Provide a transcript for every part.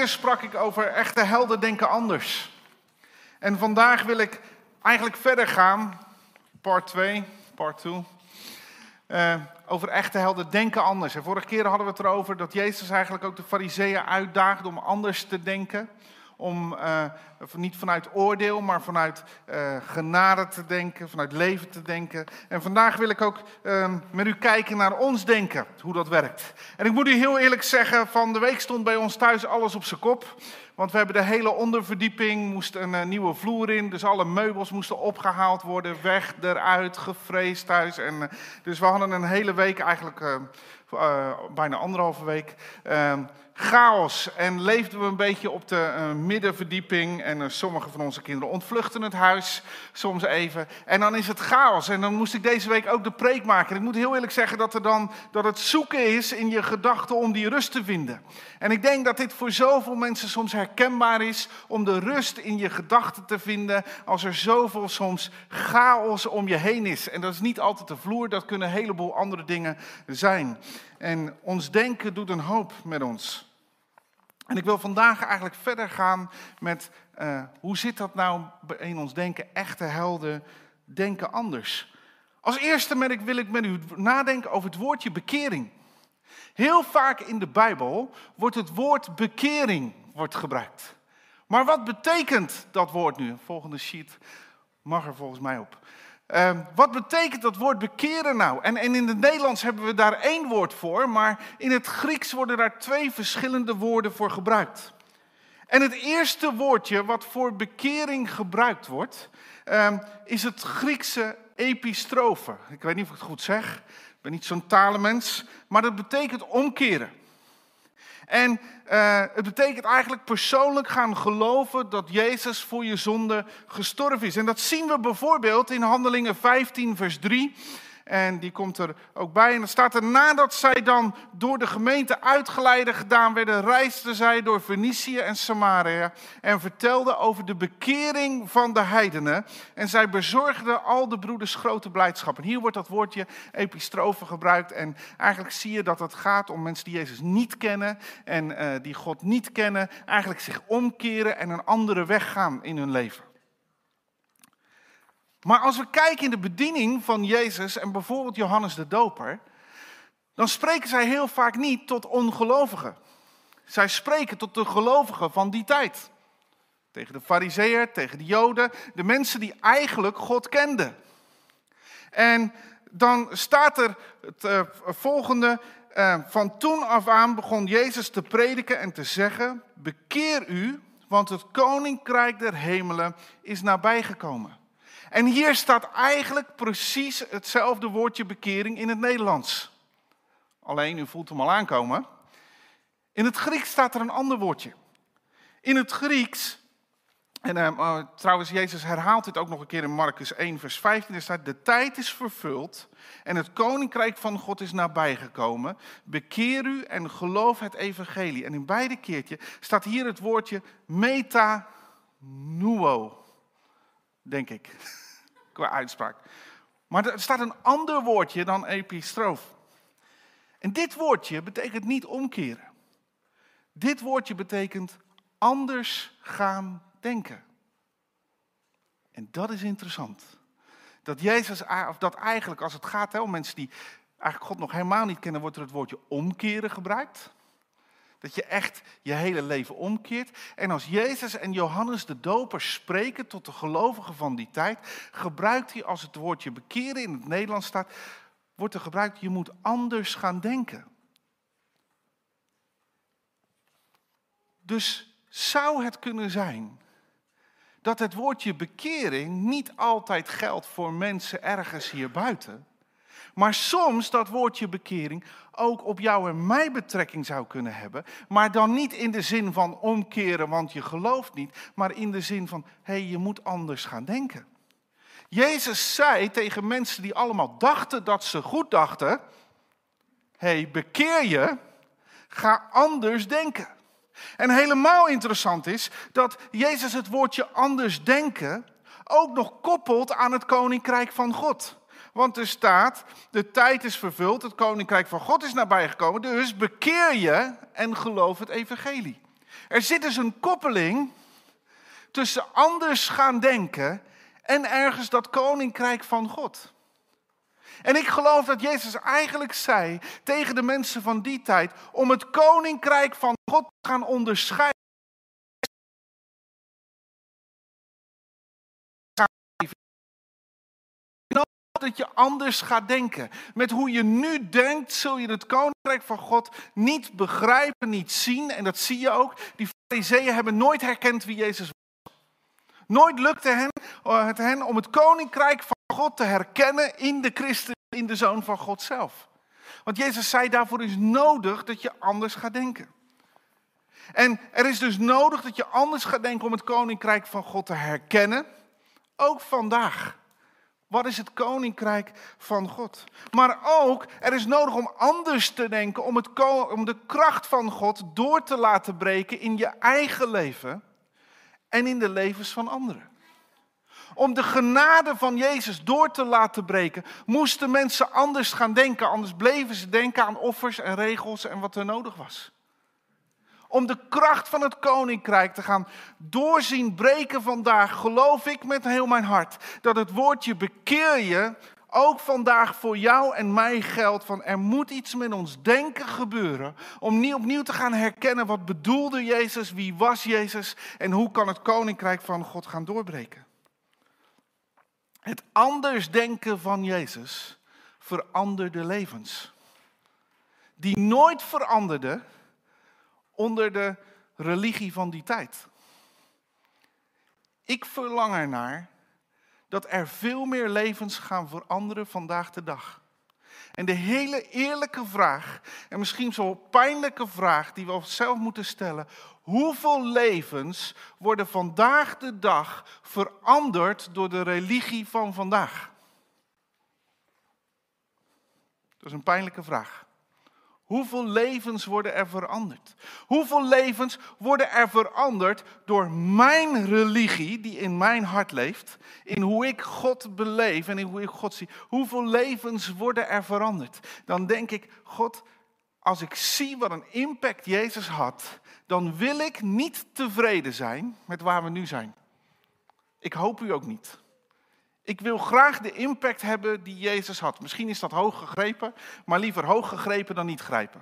keer sprak ik over echte helden denken anders. En vandaag wil ik eigenlijk verder gaan, part 2, over echte helden denken anders. En vorige keer hadden we het erover dat Jezus eigenlijk ook de Farizeeën uitdaagde om anders te denken. Om niet vanuit oordeel, maar vanuit genade te denken, vanuit leven te denken. En vandaag wil ik ook met u kijken naar ons denken, hoe dat werkt. En ik moet u heel eerlijk zeggen, van de week stond bij ons thuis alles op zijn kop. Want we hebben de hele onderverdieping, moest een nieuwe vloer in. Dus alle meubels moesten opgehaald worden, weg, eruit, gevreesd thuis. En, dus we hadden een hele week eigenlijk, bijna anderhalve week, chaos. En leefden we een beetje op de middenverdieping. En sommige van onze kinderen ontvluchten het huis, soms even. En dan is het chaos. En dan moest ik deze week ook de preek maken. En ik moet heel eerlijk zeggen dat het zoeken is in je gedachten om die rust te vinden. En ik denk dat dit voor zoveel mensen soms herkenbaar is om de rust in je gedachten te vinden als er zoveel soms chaos om je heen is. En dat is niet altijd de vloer, dat kunnen een heleboel andere dingen zijn. En ons denken doet een hoop met ons. En ik wil vandaag eigenlijk verder gaan met hoe zit dat nou in ons denken? Echte helden denken anders. Als eerste wil ik met u nadenken over het woordje bekering. Heel vaak in de Bijbel wordt het woord bekering gebruikt. Maar wat betekent dat woord nu? Volgende sheet mag er volgens mij op. Wat betekent dat woord bekeren nou? En in het Nederlands hebben we daar één woord voor, maar in het Grieks worden daar 2 verschillende woorden voor gebruikt. En het eerste woordje wat voor bekering gebruikt wordt, is het Griekse epistrofe. Ik weet niet of ik het goed zeg, ik ben niet zo'n talenmens, maar dat betekent omkeren. En het betekent eigenlijk persoonlijk gaan geloven dat Jezus voor je zonde gestorven is. En dat zien we bijvoorbeeld in Handelingen 15 vers 3. En die komt er ook bij. En dan staat er, nadat zij dan door de gemeente uitgeleide gedaan werden, reisden zij door Fenicië en Samaria en vertelden over de bekering van de heidenen. En zij bezorgden al de broeders grote blijdschap. En hier wordt dat woordje epistrofe gebruikt. En eigenlijk zie je dat het gaat om mensen die Jezus niet kennen en die God niet kennen, eigenlijk zich omkeren en een andere weg gaan in hun leven. Maar als we kijken in de bediening van Jezus en bijvoorbeeld Johannes de Doper, dan spreken zij heel vaak niet tot ongelovigen. Zij spreken tot de gelovigen van die tijd. Tegen de Farizeeën, tegen de Joden, de mensen die eigenlijk God kenden. En dan staat er het volgende, van toen af aan begon Jezus te prediken en te zeggen, bekeer u, want het koninkrijk der hemelen is nabijgekomen. En hier staat eigenlijk precies hetzelfde woordje bekering in het Nederlands. Alleen, u voelt hem al aankomen. In het Grieks staat er een ander woordje. In het Grieks, en trouwens Jezus herhaalt dit ook nog een keer in Marcus 1 vers 15. Er staat, de tijd is vervuld en het koninkrijk van God is nabijgekomen. Bekeer u en geloof het evangelie. En in beide keertje staat hier het woordje metanouo. Denk ik, qua uitspraak. Maar er staat een ander woordje dan epistroof. En dit woordje betekent niet omkeren. Dit woordje betekent anders gaan denken. En dat is interessant. Dat Jezus, of dat eigenlijk als het gaat om mensen die eigenlijk God nog helemaal niet kennen, wordt er het woordje omkeren gebruikt. Dat je echt je hele leven omkeert. En als Jezus en Johannes de Doper spreken tot de gelovigen van die tijd, gebruikt hij als het woordje bekeren in het Nederlands staat, wordt er gebruikt, je moet anders gaan denken. Dus zou het kunnen zijn dat het woordje bekering niet altijd geldt voor mensen ergens hier buiten, maar soms dat woordje bekering ook op jou en mij betrekking zou kunnen hebben. Maar dan niet in de zin van omkeren, want je gelooft niet. Maar in de zin van, je moet anders gaan denken. Jezus zei tegen mensen die allemaal dachten dat ze goed dachten, bekeer je, ga anders denken. En helemaal interessant is dat Jezus het woordje anders denken ook nog koppelt aan het koninkrijk van God. Want er staat, de tijd is vervuld, het koninkrijk van God is nabijgekomen, dus bekeer je en geloof het evangelie. Er zit dus een koppeling tussen anders gaan denken en ergens dat koninkrijk van God. En ik geloof dat Jezus eigenlijk zei tegen de mensen van die tijd, om het koninkrijk van God te gaan onderscheiden. Dat je anders gaat denken. Met hoe je nu denkt, zul je het koninkrijk van God niet begrijpen, niet zien. En dat zie je ook. Die farizeeën hebben nooit herkend wie Jezus was. Nooit lukte het hen om het koninkrijk van God te herkennen in de Christus, in de Zoon van God zelf. Want Jezus zei, daarvoor is nodig dat je anders gaat denken. En er is dus nodig dat je anders gaat denken om het koninkrijk van God te herkennen. Ook vandaag. Wat is het koninkrijk van God? Maar ook, er is nodig om anders te denken, om de kracht van God door te laten breken in je eigen leven en in de levens van anderen. Om de genade van Jezus door te laten breken, moesten mensen anders gaan denken. Anders bleven ze denken aan offers en regels en wat er nodig was. Om de kracht van het koninkrijk te gaan doorzien breken vandaag, geloof ik met heel mijn hart dat het woordje bekeer je ook vandaag voor jou en mij geldt. Van er moet iets met ons denken gebeuren om niet opnieuw te gaan herkennen wat bedoelde Jezus, wie was Jezus en hoe kan het koninkrijk van God gaan doorbreken. Het anders denken van Jezus veranderde levens. Die nooit veranderden onder de religie van die tijd. Ik verlang ernaar dat er veel meer levens gaan veranderen vandaag de dag. En de hele eerlijke vraag, en misschien zo'n pijnlijke vraag die we onszelf moeten stellen. Hoeveel levens worden vandaag de dag veranderd door de religie van vandaag? Dat is een pijnlijke vraag. Hoeveel levens worden er veranderd? Hoeveel levens worden er veranderd door mijn religie die in mijn hart leeft? In hoe ik God beleef en in hoe ik God zie. Hoeveel levens worden er veranderd? Dan denk ik, God, als ik zie wat een impact Jezus had, dan wil ik niet tevreden zijn met waar we nu zijn. Ik hoop u ook niet. Ik wil graag de impact hebben die Jezus had. Misschien is dat hoog gegrepen, maar liever hoog gegrepen dan niet grijpen.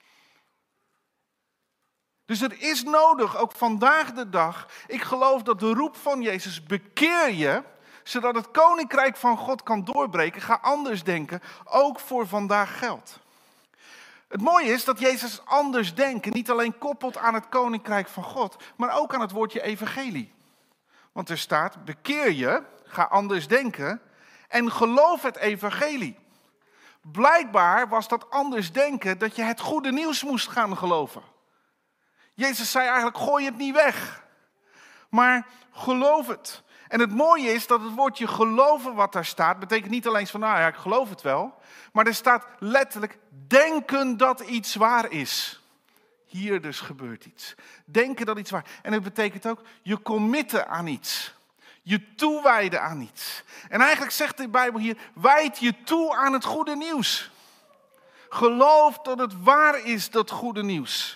Dus er is nodig, ook vandaag de dag, ik geloof dat de roep van Jezus, bekeer je, zodat het koninkrijk van God kan doorbreken, ga anders denken, ook voor vandaag geldt. Het mooie is dat Jezus anders denken niet alleen koppelt aan het koninkrijk van God, maar ook aan het woordje evangelie. Want er staat, bekeer je, ga anders denken en geloof het evangelie. Blijkbaar was dat anders denken dat je het goede nieuws moest gaan geloven. Jezus zei eigenlijk, gooi het niet weg, maar geloof het. En het mooie is dat het woordje geloven wat daar staat, betekent niet alleen van, nou ja, ik geloof het wel. Maar er staat letterlijk, denken dat iets waar is. Hier dus gebeurt iets. Denken dat iets waar is. En het betekent ook, je committen aan iets. Je toewijden aan iets. En eigenlijk zegt de Bijbel hier, wijd je toe aan het goede nieuws. Geloof dat het waar is, dat goede nieuws.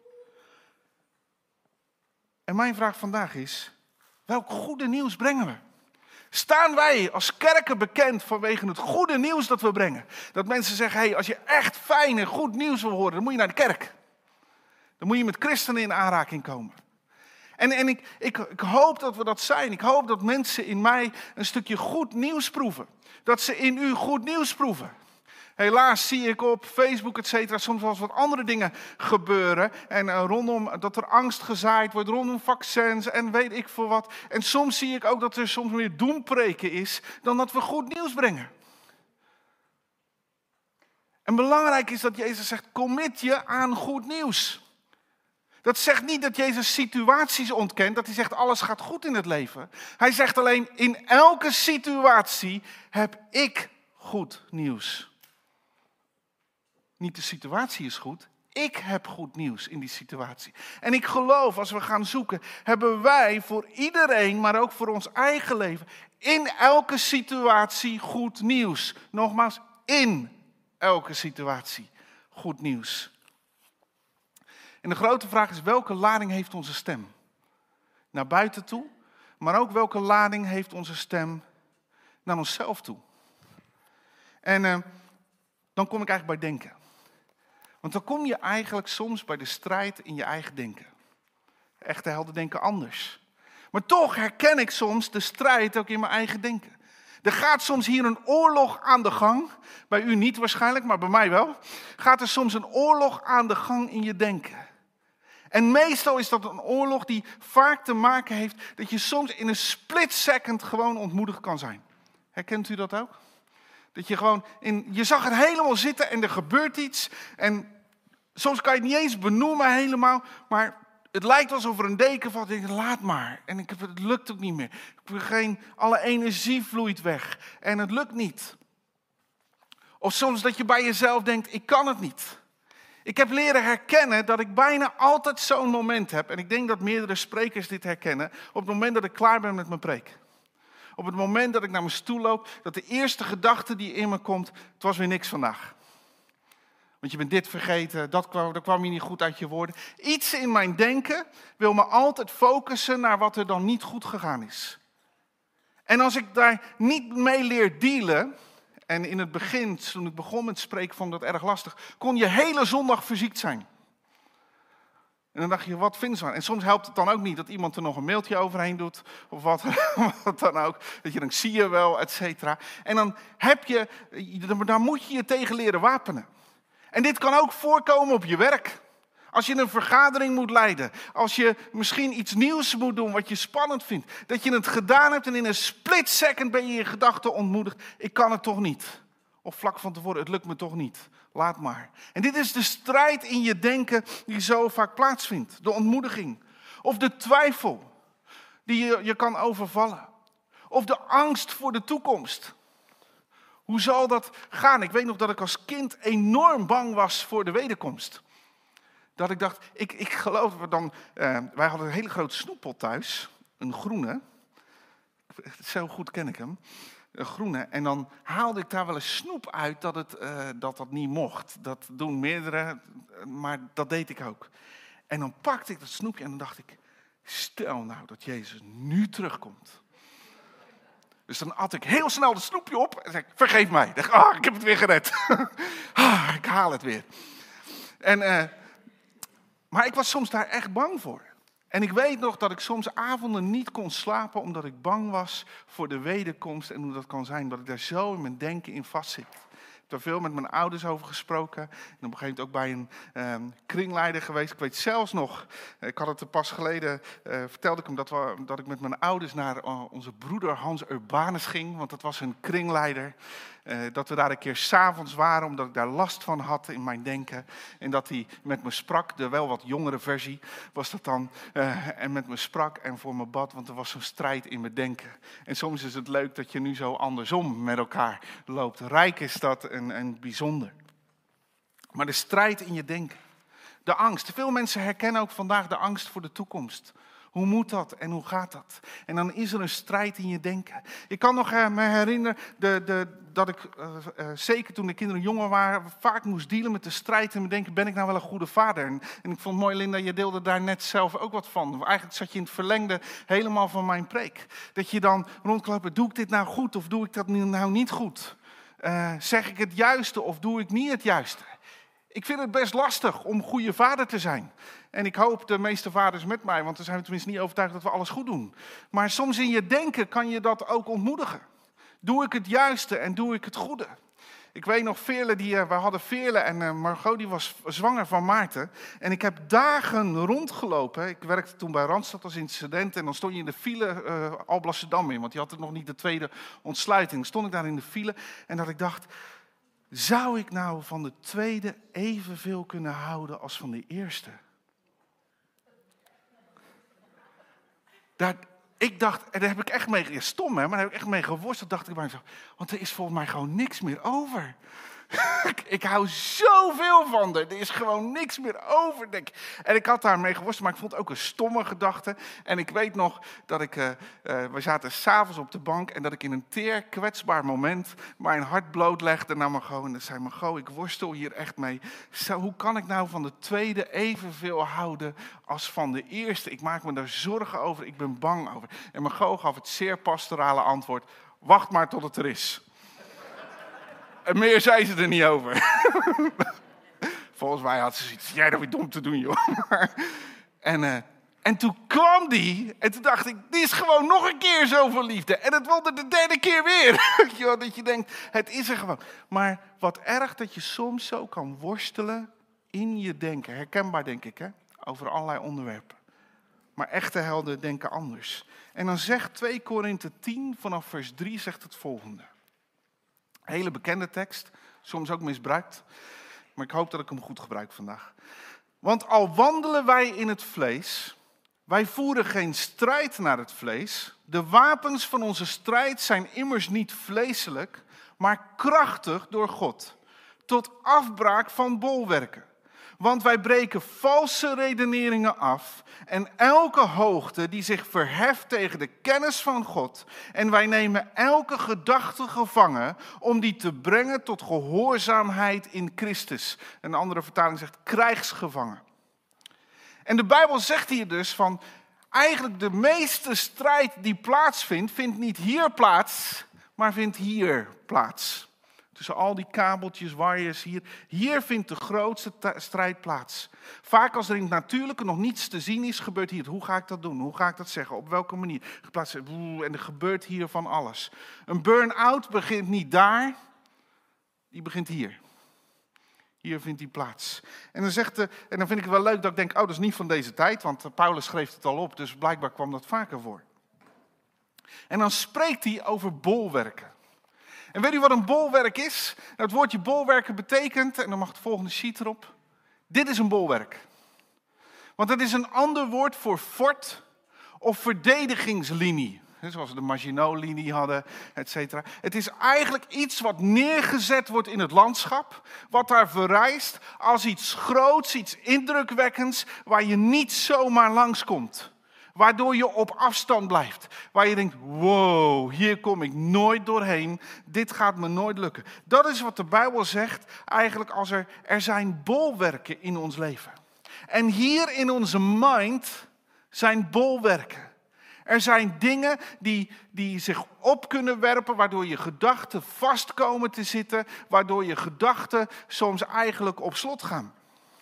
En mijn vraag vandaag is, welk goede nieuws brengen we? Staan wij als kerken bekend vanwege het goede nieuws dat we brengen? Dat mensen zeggen, hey, als je echt fijn en goed nieuws wil horen, dan moet je naar de kerk. Dan moet je met christenen in aanraking komen. En ik hoop dat we dat zijn. Ik hoop dat mensen in mij een stukje goed nieuws proeven. Dat ze in u goed nieuws proeven. Helaas zie ik op Facebook, et cetera, soms wel eens wat andere dingen gebeuren. En rondom dat er angst gezaaid wordt, rondom vaccins en weet ik veel wat. En soms zie ik ook dat er soms meer doempreken is dan dat we goed nieuws brengen. En belangrijk is dat Jezus zegt, commit je aan goed nieuws. Dat zegt niet dat Jezus situaties ontkent, dat hij zegt alles gaat goed in het leven. Hij zegt alleen, in elke situatie heb ik goed nieuws. Niet de situatie is goed, ik heb goed nieuws in die situatie. En ik geloof, als we gaan zoeken, hebben wij voor iedereen, maar ook voor ons eigen leven, in elke situatie goed nieuws. Nogmaals, in elke situatie goed nieuws. En de grote vraag is, welke lading heeft onze stem? Naar buiten toe, maar ook welke lading heeft onze stem naar onszelf toe? En dan kom ik eigenlijk bij denken. Want dan kom je eigenlijk soms bij de strijd in je eigen denken. Echte helden denken anders. Maar toch herken ik soms de strijd ook in mijn eigen denken. Er gaat soms hier een oorlog aan de gang. Bij u niet waarschijnlijk, maar bij mij wel. Gaat er soms een oorlog aan de gang in je denken. En meestal is dat een oorlog die vaak te maken heeft dat je soms in een split second gewoon ontmoedigd kan zijn. Herkent u dat ook? Dat je gewoon, je zag het helemaal zitten en er gebeurt iets. En soms kan je het niet eens benoemen helemaal, maar het lijkt alsof er een deken valt. Ik denk, laat maar. En het lukt ook niet meer. Alle energie vloeit weg. En het lukt niet. Of soms dat je bij jezelf denkt, ik kan het niet. Ik heb leren herkennen dat ik bijna altijd zo'n moment heb. En ik denk dat meerdere sprekers dit herkennen. Op het moment dat ik klaar ben met mijn preek. Op het moment dat ik naar mijn stoel loop, dat de eerste gedachte die in me komt, het was weer niks vandaag. Want je bent dit vergeten, dat kwam je niet goed uit je woorden. Iets in mijn denken wil me altijd focussen naar wat er dan niet goed gegaan is. En als ik daar niet mee leer dealen, en in het begin, toen ik begon met spreken, vond ik dat erg lastig, kon je hele zondag verziekt zijn. En dan dacht je, wat vinden ze aan? En soms helpt het dan ook niet dat iemand er nog een mailtje overheen doet. Of wat dan ook. Dat je dan zie je wel, et cetera. En dan daar moet je je tegen leren wapenen. En dit kan ook voorkomen op je werk. Als je een vergadering moet leiden. Als je misschien iets nieuws moet doen wat je spannend vindt. Dat je het gedaan hebt en in een split second ben je in gedachten ontmoedigd. Ik kan het toch niet. Of vlak van tevoren, het lukt me toch niet. Laat maar. En dit is de strijd in je denken die zo vaak plaatsvindt. De ontmoediging. Of de twijfel die je kan overvallen. Of de angst voor de toekomst. Hoe zal dat gaan? Ik weet nog dat ik als kind enorm bang was voor de wederkomst. Dat ik dacht, ik geloof dan... wij hadden een hele grote snoeppot thuis. Een groene. Zo goed ken ik hem. Een groene. En dan haalde ik daar wel eens snoep uit dat niet mocht. Dat doen meerdere, maar dat deed ik ook. En dan pakte ik dat snoepje en dan dacht ik, stel nou dat Jezus nu terugkomt. Dus dan at ik heel snel dat snoepje op en zei ik, vergeef mij. Ik dacht, ik heb het weer gered. Ik haal het weer. Maar ik was soms daar echt bang voor. En ik weet nog dat ik soms avonden niet kon slapen omdat ik bang was voor de wederkomst. En hoe dat kan zijn, dat ik daar zo in mijn denken in vastzit. Ik heb daar veel met mijn ouders over gesproken. En op een gegeven moment ook bij een kringleider geweest. Ik weet zelfs nog, ik had het er pas geleden, vertelde ik hem dat ik met mijn ouders naar onze broeder Hans Urbanus ging. Want dat was een kringleider. Dat we daar een keer 's avonds waren, omdat ik daar last van had in mijn denken. En dat hij met me sprak, de wel wat jongere versie was dat dan. En met me sprak en voor me bad, want er was zo'n strijd in mijn denken. En soms is het leuk dat je nu zo andersom met elkaar loopt. Rijk is dat en bijzonder. Maar de strijd in je denken. De angst. Veel mensen herkennen ook vandaag de angst voor de toekomst. Hoe moet dat en hoe gaat dat? En dan is er een strijd in je denken. Ik kan nog me herinneren dat ik, zeker toen de kinderen jonger waren, vaak moest dealen met de strijd in mijn denken, ben ik nou wel een goede vader? En ik vond het mooi, Linda, je deelde daar net zelf ook wat van. Eigenlijk zat je in het verlengde helemaal van mijn preek. Dat je dan rondklopt, doe ik dit nou goed of doe ik dat nou niet goed? Zeg ik het juiste of doe ik niet het juiste? Ik vind het best lastig om goede vader te zijn. En ik hoop de meeste vaders met mij, want dan zijn we tenminste niet overtuigd dat we alles goed doen. Maar soms in je denken kan je dat ook ontmoedigen. Doe ik het juiste en doe ik het goede? Ik weet nog, we hadden Veerle en Margot die was zwanger van Maarten. En ik heb dagen rondgelopen. Ik werkte toen bij Randstad als incident en dan stond je in de file Alblasserdam in. Want die had het nog niet de tweede ontsluiting. Dan stond ik daar in de file en dat ik dacht, zou ik nou van de tweede evenveel kunnen houden als van de eerste? Ik dacht, en daar heb ik echt mee, stom hè, maar daar heb ik echt mee geworsteld, dacht ik bij mezelf. Want er is volgens mij gewoon niks meer over. Ik hou zoveel van haar. Er is gewoon niks meer over. En ik had daarmee geworsteld, maar ik vond het ook een stomme gedachte. En ik weet nog dat we zaten 's avonds op de bank en dat ik in een teer, kwetsbaar moment mijn hart blootlegde naar Margot. En dan zei Margot, ik worstel hier echt mee. Hoe kan ik nou van de tweede evenveel houden als van de eerste? Ik maak me daar zorgen over, ik ben bang over. En Margot gaf het zeer pastorale antwoord, wacht maar tot het er is. En meer zei ze er niet over. Volgens mij had ze zoiets, jij dat weer dom te doen, joh. En toen kwam die, en toen dacht ik, die is gewoon nog een keer zoveel liefde. En het wilde de derde keer weer. Dat je denkt, het is er gewoon. Maar wat erg dat je soms zo kan worstelen in je denken. Herkenbaar, denk ik, hè? Over allerlei onderwerpen. Maar echte helden denken anders. En dan zegt 2 Korinthe 10 vanaf vers 3 zegt het volgende. Hele bekende tekst, soms ook misbruikt. Maar ik hoop dat ik hem goed gebruik vandaag. Want al wandelen wij in het vlees, wij voeren geen strijd naar het vlees. De wapens van onze strijd zijn immers niet vleeselijk, maar krachtig door God. Tot afbraak van bolwerken. Want wij breken valse redeneringen af en elke hoogte die zich verheft tegen de kennis van God. En wij nemen elke gedachte gevangen om die te brengen tot gehoorzaamheid in Christus. Een andere vertaling zegt krijgsgevangen. En de Bijbel zegt hier dus van eigenlijk de meeste strijd die plaatsvindt, vindt niet hier plaats, maar vindt hier plaats. Tussen al die kabeltjes, wires hier. Hier vindt de grootste strijd plaats. Vaak als er in het natuurlijke nog niets te zien is, gebeurt hier. Hoe ga ik dat doen? Hoe ga ik dat zeggen? Op welke manier? En er gebeurt hier van alles. Een burn-out begint niet daar. Die begint hier. Hier vindt die plaats. En dan vind ik het wel leuk dat ik denk, dat is niet van deze tijd. Want Paulus schreef het al op, dus blijkbaar kwam dat vaker voor. En dan spreekt hij over bolwerken. En weet u wat een bolwerk is? Nou, het woordje bolwerken betekent, en dan mag de volgende sheet erop. Dit is een bolwerk. Want het is een ander woord voor fort of verdedigingslinie. Zoals we de Maginot-linie hadden, et cetera. Het is eigenlijk iets wat neergezet wordt in het landschap. Wat daar verrijst als iets groots, iets indrukwekkends, waar je niet zomaar langskomt. Waardoor je op afstand blijft. Waar je denkt, wow, hier kom ik nooit doorheen. Dit gaat me nooit lukken. Dat is wat de Bijbel zegt eigenlijk als er zijn bolwerken in ons leven. En hier in onze mind zijn bolwerken. Er zijn dingen die zich op kunnen werpen, waardoor je gedachten vast komen te zitten. Waardoor je gedachten soms eigenlijk op slot gaan.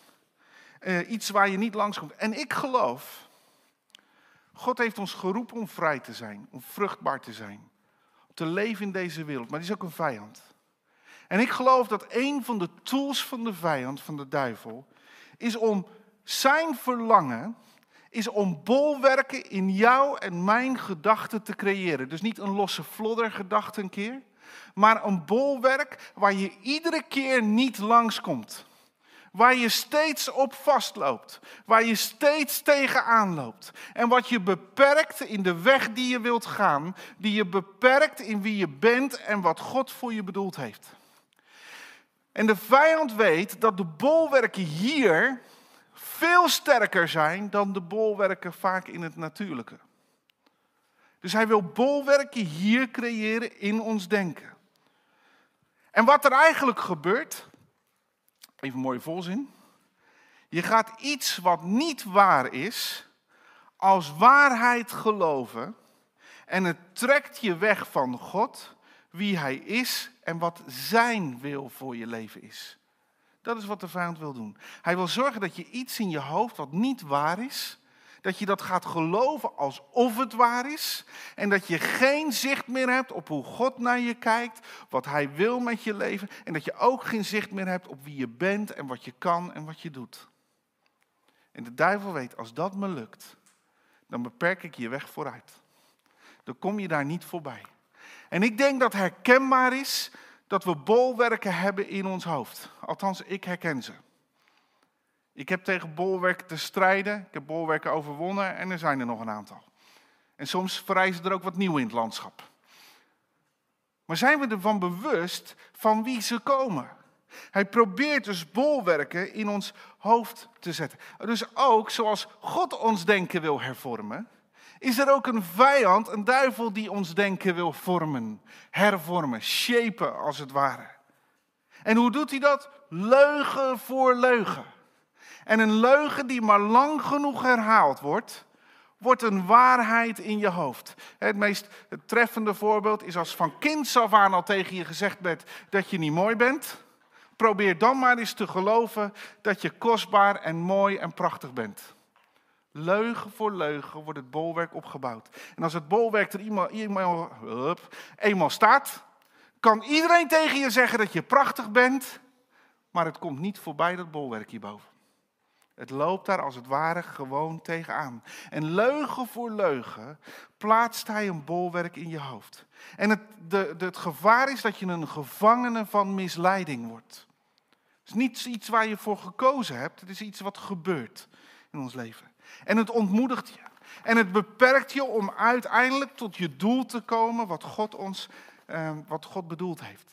Iets waar je niet langskomt. En ik geloof, God heeft ons geroepen om vrij te zijn, om vruchtbaar te zijn. Om te leven in deze wereld, maar die is ook een vijand. En ik geloof dat een van de tools van de vijand, van de duivel, is om zijn verlangen, is om bolwerken in jou en mijn gedachten te creëren. Dus niet een losse flodder gedachte een keer, maar een bolwerk waar je iedere keer niet langskomt. Waar je steeds op vastloopt. Waar je steeds tegenaan loopt. En wat je beperkt in de weg die je wilt gaan. Die je beperkt in wie je bent en wat God voor je bedoeld heeft. En de vijand weet dat de bolwerken hier veel sterker zijn dan de bolwerken vaak in het natuurlijke. Dus hij wil bolwerken hier creëren in ons denken. En wat er eigenlijk gebeurt, even een mooie volzin. Je gaat iets wat niet waar is, als waarheid geloven. En het trekt je weg van God, wie hij is en wat zijn wil voor je leven is. Dat is wat de vijand wil doen. Hij wil zorgen dat je iets in je hoofd wat niet waar is, dat je dat gaat geloven alsof het waar is. En dat je geen zicht meer hebt op hoe God naar je kijkt, wat hij wil met je leven. En dat je ook geen zicht meer hebt op wie je bent en wat je kan en wat je doet. En de duivel weet, als dat me lukt, dan beperk ik je weg vooruit. Dan kom je daar niet voorbij. En ik denk dat herkenbaar is dat we bolwerken hebben in ons hoofd. Althans, ik herken ze. Ik heb tegen bolwerken te strijden. Ik heb bolwerken overwonnen en er zijn er nog een aantal. En soms verrijzen er ook wat nieuw in het landschap. Maar zijn we ervan bewust van wie ze komen? Hij probeert dus bolwerken in ons hoofd te zetten. Dus ook zoals God ons denken wil hervormen, is er ook een vijand, een duivel die ons denken wil vormen, hervormen, shapen als het ware. En hoe doet hij dat? Leugen voor leugen. En een leugen die maar lang genoeg herhaald wordt een waarheid in je hoofd. Het meest treffende voorbeeld is als van kinds af aan al tegen je gezegd werd dat je niet mooi bent. Probeer dan maar eens te geloven dat je kostbaar en mooi en prachtig bent. Leugen voor leugen wordt het bolwerk opgebouwd. En als het bolwerk er eenmaal staat, kan iedereen tegen je zeggen dat je prachtig bent, maar het komt niet voorbij dat bolwerk hierboven. Het loopt daar als het ware gewoon tegenaan. En leugen voor leugen plaatst hij een bolwerk in je hoofd. En het gevaar is dat je een gevangene van misleiding wordt. Het is niet iets waar je voor gekozen hebt. Het is iets wat gebeurt in ons leven. En het ontmoedigt je. En het beperkt je om uiteindelijk tot je doel te komen wat God bedoeld heeft.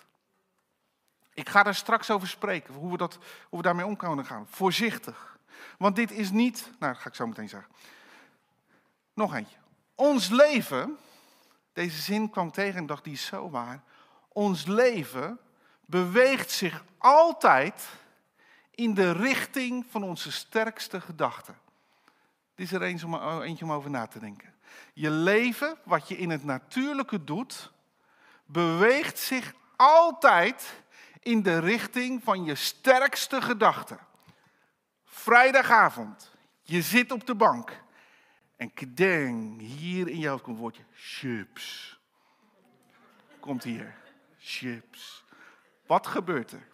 Ik ga daar straks over spreken, hoe we daarmee om kunnen gaan. Voorzichtig. Want dit is niet, dat ga ik zo meteen zeggen. Nog eentje. Ons leven, deze zin kwam tegen en dacht, die is zo waar. Ons leven beweegt zich altijd in de richting van onze sterkste gedachten. Dit is er eentje om over na te denken. Je leven, wat je in het natuurlijke doet, beweegt zich altijd in de richting van je sterkste gedachten. Vrijdagavond, je zit op de bank en kedeng, hier in je hoofd komt het woordje chips. Komt hier, chips. Wat gebeurt er?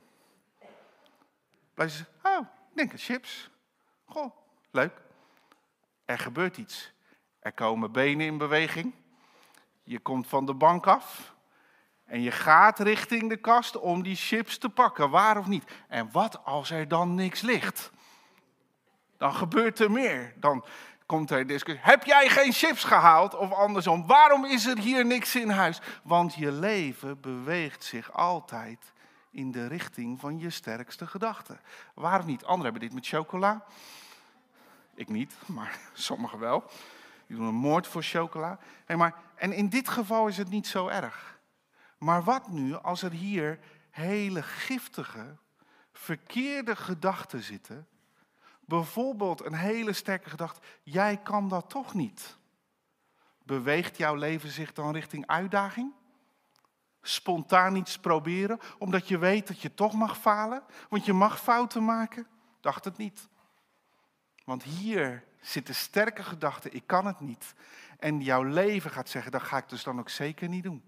Blijf je zeggen, ik denk aan chips. Goh, leuk. Er gebeurt iets. Er komen benen in beweging. Je komt van de bank af. En je gaat richting de kast om die chips te pakken, waar of niet. En wat als er dan niks ligt? Dan gebeurt er meer. Dan komt er discussie. Heb jij geen chips gehaald? Of andersom, waarom is er hier niks in huis? Want je leven beweegt zich altijd in de richting van je sterkste gedachten. Waar of niet? Anderen hebben dit met chocola. Ik niet, maar sommigen wel. Die doen een moord voor chocola. En in dit geval is het niet zo erg. Maar wat nu als er hier hele giftige, verkeerde gedachten zitten? Bijvoorbeeld een hele sterke gedachte, jij kan dat toch niet. Beweegt jouw leven zich dan richting uitdaging? Spontaan iets proberen, omdat je weet dat je toch mag falen? Want je mag fouten maken? Dacht het niet. Want hier zitten sterke gedachten, ik kan het niet. En jouw leven gaat zeggen, dat ga ik dus dan ook zeker niet doen.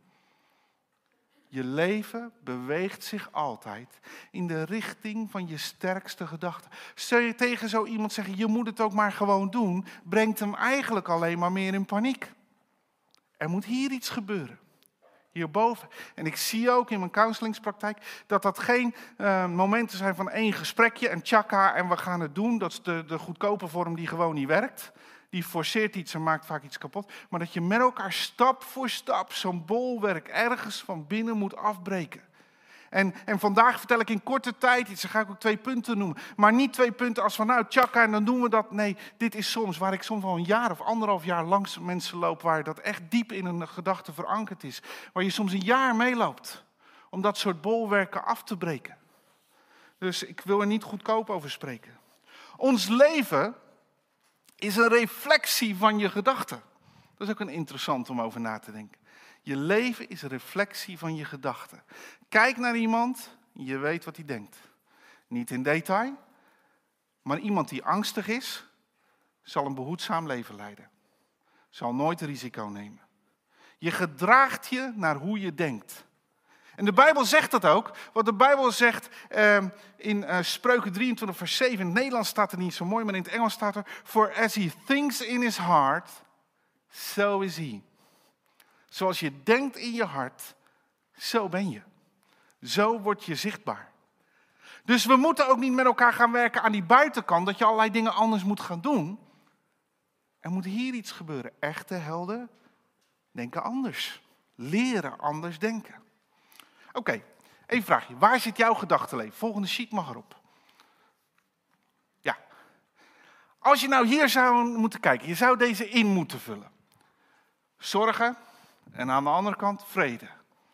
Je leven beweegt zich altijd in de richting van je sterkste gedachten. Stel je tegen zo iemand zeggen, je moet het ook maar gewoon doen, brengt hem eigenlijk alleen maar meer in paniek. Er moet hier iets gebeuren. Hierboven. En ik zie ook in mijn counselingspraktijk dat geen momenten zijn van één gesprekje en tjaka en we gaan het doen. Dat is de goedkope vorm die gewoon niet werkt. Die forceert iets en maakt vaak iets kapot. Maar dat je met elkaar stap voor stap zo'n bolwerk ergens van binnen moet afbreken. En vandaag vertel ik in korte tijd iets, dan ga ik ook 2 punten noemen. Maar niet 2 punten als van tjaka en dan doen we dat. Nee, dit is soms waar ik soms wel een jaar of 1,5 jaar langs mensen loop, waar dat echt diep in een gedachte verankerd is. Waar je soms een jaar meeloopt om dat soort bolwerken af te breken. Dus ik wil er niet goedkoop over spreken. Ons leven is een reflectie van je gedachten. Dat is ook een interessant om over na te denken. Je leven is een reflectie van je gedachten. Kijk naar iemand, je weet wat hij denkt. Niet in detail, maar iemand die angstig is, zal een behoedzaam leven leiden. Zal nooit risico nemen. Je gedraagt je naar hoe je denkt. En de Bijbel zegt dat ook. Wat de Bijbel zegt in Spreuken 23 vers 7. In het Nederlands staat er niet zo mooi, maar in het Engels staat er: For as he thinks in his heart, so is he. Zoals je denkt in je hart, zo ben je. Zo word je zichtbaar. Dus we moeten ook niet met elkaar gaan werken aan die buitenkant, dat je allerlei dingen anders moet gaan doen. Er moet hier iets gebeuren. Echte helden denken anders. Leren anders denken. Oké, Even vraag je, waar zit jouw gedachtenleven? Volgende sheet mag erop. Ja. Als je nou hier zou moeten kijken, je zou deze in moeten vullen. Zorgen en aan de andere kant vrede.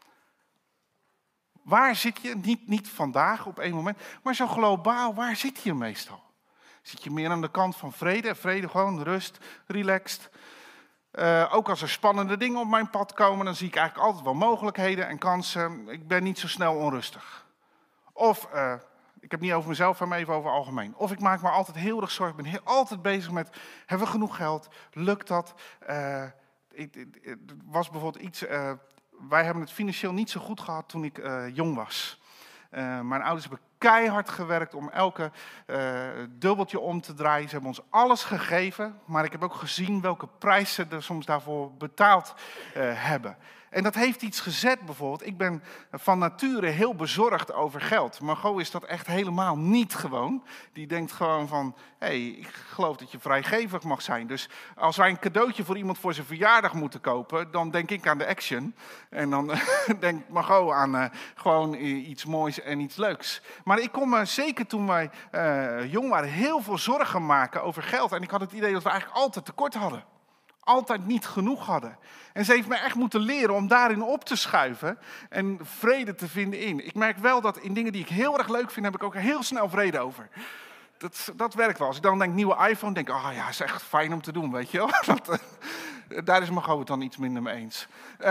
Waar zit je, niet vandaag op één moment, maar zo globaal, waar zit je meestal? Zit je meer aan de kant van vrede? Vrede gewoon, rust, relaxed. Ook als er spannende dingen op mijn pad komen, dan zie ik eigenlijk altijd wel mogelijkheden en kansen. Ik ben niet zo snel onrustig. Of, ik heb het niet over mezelf, maar even over algemeen. Of ik maak me altijd heel erg zorgen, ik ben altijd bezig met, hebben we genoeg geld? Lukt dat? Het was bijvoorbeeld iets, wij hebben het financieel niet zo goed gehad toen ik jong was. Mijn ouders hebben keihard gewerkt om elke dubbeltje om te draaien. Ze hebben ons alles gegeven, maar ik heb ook gezien welke prijs ze er soms daarvoor betaald hebben. En dat heeft iets gezet bijvoorbeeld. Ik ben van nature heel bezorgd over geld. Margot is dat echt helemaal niet gewoon. Die denkt gewoon van, hé, ik geloof dat je vrijgevig mag zijn. Dus als wij een cadeautje voor iemand voor zijn verjaardag moeten kopen, dan denk ik aan de Action. En dan denkt Margot aan gewoon iets moois en iets leuks. Maar ik kon me zeker toen wij jong waren heel veel zorgen maken over geld. En ik had het idee dat we eigenlijk altijd tekort hadden. Altijd niet genoeg hadden. En ze heeft me echt moeten leren om daarin op te schuiven en vrede te vinden in. Ik merk wel dat in dingen die ik heel erg leuk vind, heb ik ook heel snel vrede over. Dat werkt wel. Als ik dan denk nieuwe iPhone, denk ik, oh ja, is echt fijn om te doen, weet je wel. Daar is Margot het dan iets minder mee eens.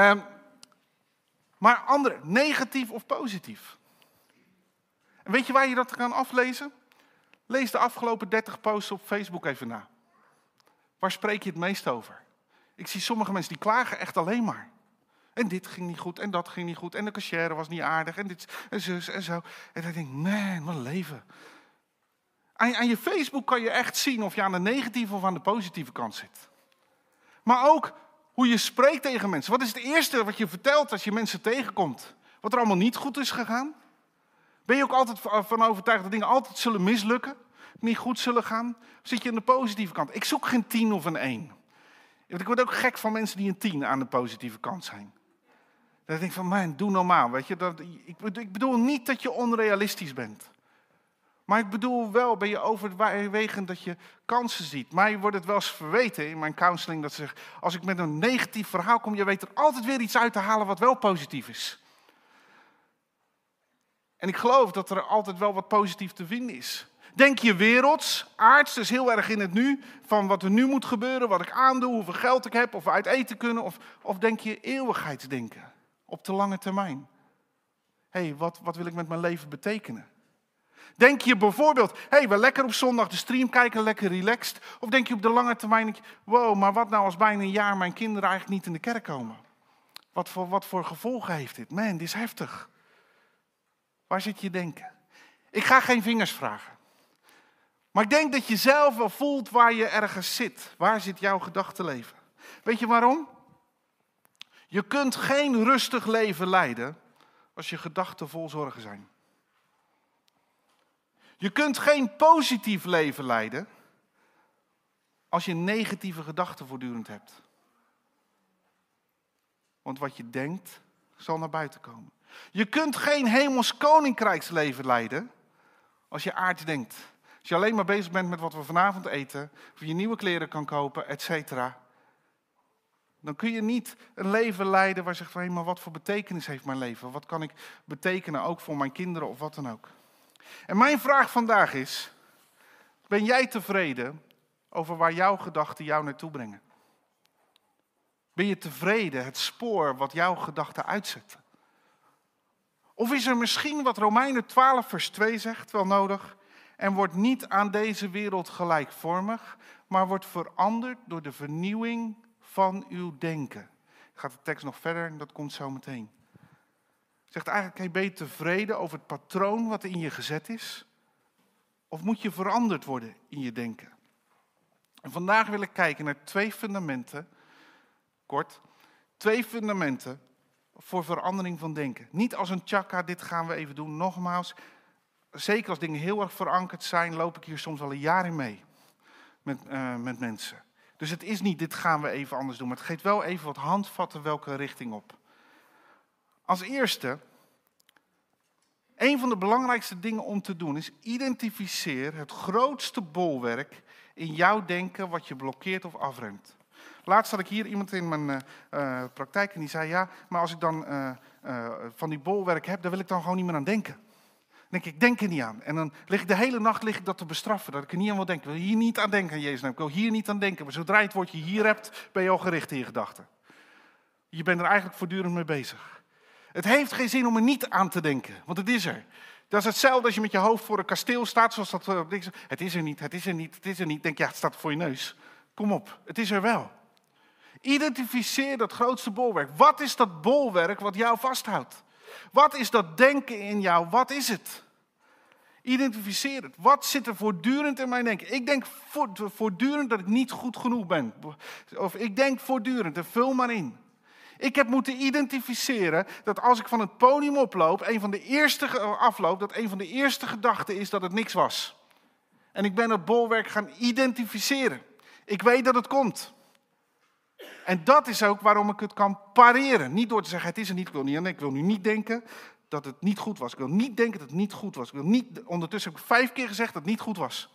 Maar andere, negatief of positief? En weet je waar je dat kan aflezen? Lees de afgelopen 30 posts op Facebook even na. Waar spreek je het meest over? Ik zie sommige mensen die klagen echt alleen maar. En dit ging niet goed, en dat ging niet goed, en de cashier was niet aardig, en dit, en zus, en zo. En dan denk ik, man, wat een leven. Aan je Facebook kan je echt zien of je aan de negatieve of aan de positieve kant zit. Maar ook hoe je spreekt tegen mensen. Wat is het eerste wat je vertelt als je mensen tegenkomt? Wat er allemaal niet goed is gegaan? Ben je ook altijd van overtuigd dat dingen altijd zullen mislukken? Niet goed zullen gaan? Of zit je aan de positieve kant? Ik zoek geen 10 of een 1. Ik word ook gek van mensen die een 10 aan de positieve kant zijn. Dan denk ik van, man, doe normaal. Weet je? Ik bedoel niet dat je onrealistisch bent. Maar ik bedoel wel, ben je overwegend dat je kansen ziet. Mij wordt het wel eens verweten in mijn counseling dat ze zeggen, als ik met een negatief verhaal kom, je weet er altijd weer iets uit te halen wat wel positief is. En ik geloof dat er altijd wel wat positief te vinden is. Denk je werelds, aards, dus heel erg in het nu, van wat er nu moet gebeuren, wat ik aandoe, hoeveel geld ik heb, of we uit eten kunnen, of denk je eeuwigheidsdenken, op de lange termijn? Hé, wat wil ik met mijn leven betekenen? Denk je bijvoorbeeld, we lekker op zondag de stream kijken, lekker relaxed, of denk je op de lange termijn, wow, maar wat nou als bijna een jaar mijn kinderen eigenlijk niet in de kerk komen? Wat voor gevolgen heeft dit? Man, dit is heftig. Waar zit je denken? Ik ga geen vingers vragen. Maar ik denk dat je zelf wel voelt waar je ergens zit. Waar zit jouw gedachtenleven? Weet je waarom? Je kunt geen rustig leven leiden als je gedachten vol zorgen zijn. Je kunt geen positief leven leiden als je negatieve gedachten voortdurend hebt. Want wat je denkt, zal naar buiten komen. Je kunt geen hemels koninkrijksleven leiden als je aards denkt. Als je alleen maar bezig bent met wat we vanavond eten, of je nieuwe kleren kan kopen, et cetera. Dan kun je niet een leven leiden waar je zegt, maar wat voor betekenis heeft mijn leven? Wat kan ik betekenen, ook voor mijn kinderen of wat dan ook? En mijn vraag vandaag is, ben jij tevreden over waar jouw gedachten jou naartoe brengen? Ben je tevreden het spoor wat jouw gedachten uitzetten? Of is er misschien wat Romeinen 12 vers 2 zegt wel nodig? En wordt niet aan deze wereld gelijkvormig, maar wordt veranderd door de vernieuwing van uw denken. Gaat de tekst nog verder en dat komt zo meteen. Zegt eigenlijk, ben je tevreden over het patroon wat in je gezet is? Of moet je veranderd worden in je denken? En vandaag wil ik kijken naar 2 fundamenten, kort, 2 fundamenten voor verandering van denken. Niet als een tjaka, dit gaan we even doen, nogmaals. Zeker als dingen heel erg verankerd zijn, loop ik hier soms al een jaar in mee met mensen. Dus het is niet, dit gaan we even anders doen, maar het geeft wel even wat handvatten welke richting op. Als eerste, Een van de belangrijkste dingen om te doen is identificeer het grootste bolwerk in jouw denken wat je blokkeert of afremt. Laatst had ik hier iemand in mijn praktijk en die zei, ja, maar als ik dan van die bolwerk heb, daar wil ik dan gewoon niet meer aan denken. Dan denk ik denk er niet aan. En dan lig ik de hele nacht dat te bestraffen, dat ik er niet aan wil denken. Ik wil hier niet aan denken aan Jezus, ik wil hier niet aan denken. Maar zodra je het woordje hier hebt, ben je al gericht in je gedachten. Je bent er eigenlijk voortdurend mee bezig. Het heeft geen zin om er niet aan te denken, want het is er. Dat is hetzelfde als je met je hoofd voor een kasteel staat, zoals dat het is er niet, het is er niet, het is er niet. Denk, ja, het staat voor je neus. Kom op, het is er wel. Identificeer dat grootste bolwerk. Wat is dat bolwerk wat jou vasthoudt? Wat is dat denken in jou? Wat is het? Identificeer het. Wat zit er voortdurend in mijn denken? Ik denk voortdurend dat ik niet goed genoeg ben. Of ik denk voortdurend, en vul maar in. Ik heb moeten identificeren dat als ik van het podium oploop, dat een van de eerste gedachten is dat het niks was. En ik ben dat bolwerk gaan identificeren. Ik weet dat het komt. En dat is ook waarom ik het kan pareren. Niet door te zeggen, het is er niet, ik wil nu niet denken dat het niet goed was. Ik wil niet denken dat het niet goed was. Ondertussen heb ik 5 keer gezegd dat het niet goed was.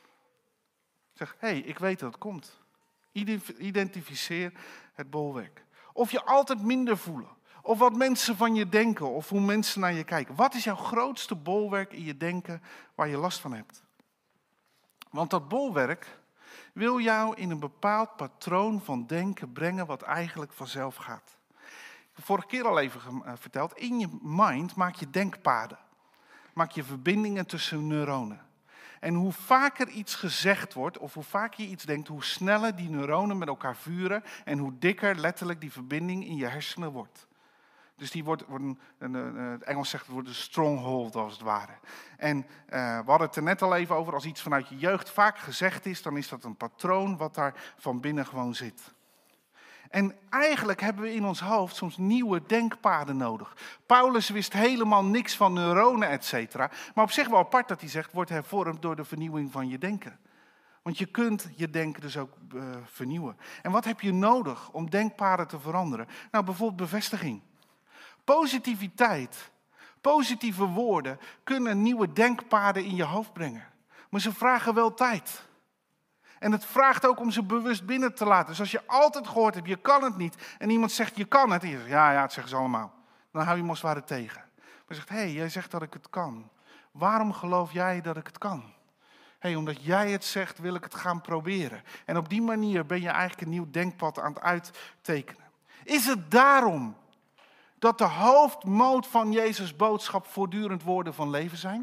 Ik zeg, ik weet dat het komt. Identificeer het bolwerk. Of je altijd minder voelen. Of wat mensen van je denken. Of hoe mensen naar je kijken. Wat is jouw grootste bolwerk in je denken waar je last van hebt? Want dat bolwerk wil jou in een bepaald patroon van denken brengen wat eigenlijk vanzelf gaat. Ik heb vorige keer al even verteld. In je mind maak je denkpaden. Maak je verbindingen tussen neuronen. En hoe vaker iets gezegd wordt, of hoe vaker je iets denkt, hoe sneller die neuronen met elkaar vuren en hoe dikker letterlijk die verbinding in je hersenen wordt. Dus die wordt het Engels zegt, het wordt een stronghold als het ware. En we hadden het er net al even over, als iets vanuit je jeugd vaak gezegd is, dan is dat een patroon wat daar van binnen gewoon zit. En eigenlijk hebben we in ons hoofd soms nieuwe denkpaden nodig. Paulus wist helemaal niks van neuronen, et cetera. Maar op zich wel apart dat hij zegt, wordt hervormd door de vernieuwing van je denken. Want je kunt je denken dus ook vernieuwen. En wat heb je nodig om denkpaden te veranderen? Nou, bijvoorbeeld bevestiging. Positiviteit, positieve woorden kunnen nieuwe denkpaden in je hoofd brengen. Maar ze vragen wel tijd. En het vraagt ook om ze bewust binnen te laten. Dus als je altijd gehoord hebt, je kan het niet. En iemand zegt, je kan het. En je zegt, ja, dat zeggen ze allemaal. Dan hou je hem als het ware tegen. Maar je zegt, jij zegt dat ik het kan. Waarom geloof jij dat ik het kan? Omdat jij het zegt, wil ik het gaan proberen. En op die manier ben je eigenlijk een nieuw denkpad aan het uittekenen. Is het daarom dat de hoofdmoot van Jezus' boodschap voortdurend woorden van leven zijn?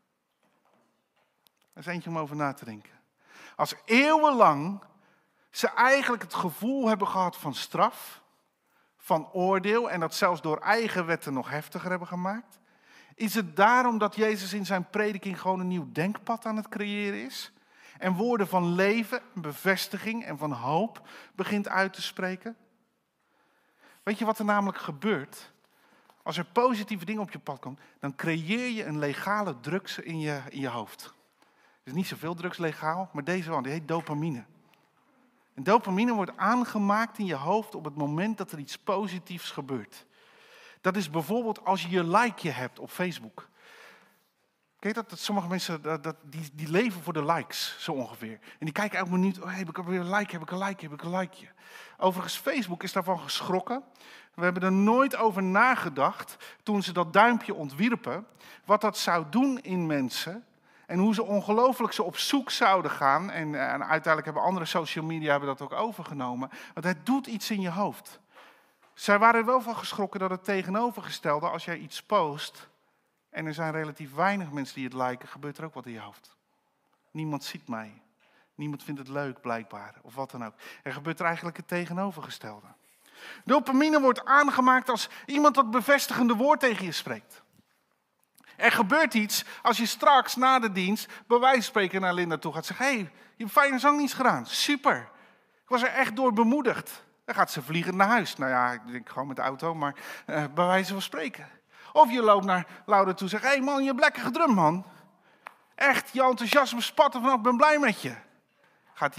Dat is eentje om over na te denken. Als eeuwenlang ze eigenlijk het gevoel hebben gehad van straf, van oordeel en dat zelfs door eigen wetten nog heftiger hebben gemaakt, is het daarom dat Jezus in zijn prediking gewoon een nieuw denkpad aan het creëren is en woorden van leven, bevestiging en van hoop begint uit te spreken? Weet je wat er namelijk gebeurt? Als er positieve dingen op je pad komen, dan creëer je een legale drugs in je hoofd. Er is niet zoveel drugs legaal, maar deze wel, die heet dopamine. En dopamine wordt aangemaakt in je hoofd op het moment dat er iets positiefs gebeurt. Dat is bijvoorbeeld als je je likeje hebt op Facebook. Kijk dat sommige mensen die leven voor de likes, zo ongeveer. En die kijken elke minuut, heb ik weer een like, heb ik een likeje. Overigens, Facebook is daarvan geschrokken. We hebben er nooit over nagedacht, toen ze dat duimpje ontwierpen, wat dat zou doen in mensen. En hoe ze ongelooflijk op zoek zouden gaan. En uiteindelijk hebben andere social media dat ook overgenomen. Want het doet iets in je hoofd. Zij waren er wel van geschrokken dat het tegenovergestelde, als jij iets post en er zijn relatief weinig mensen die het liken, gebeurt er ook wat in je hoofd. Niemand ziet mij. Niemand vindt het leuk, blijkbaar. Of wat dan ook. Er gebeurt er eigenlijk het tegenovergestelde. Dopamine wordt aangemaakt als iemand dat bevestigende woord tegen je spreekt. Er gebeurt iets als je straks na de dienst bij wijze van spreken naar Linda toe gaat zeggen, je hebt fijne zangdienst gedaan, super. Ik was er echt door bemoedigd. Dan gaat ze vliegend naar huis. Nou ja, ik denk gewoon met de auto, maar bij wijze van spreken. Of je loopt naar Laura toe en zegt, man, je hebt lekker gedrumd, man. Echt, je enthousiasme spat er vanaf, ik ben blij met je. Gaat hij ook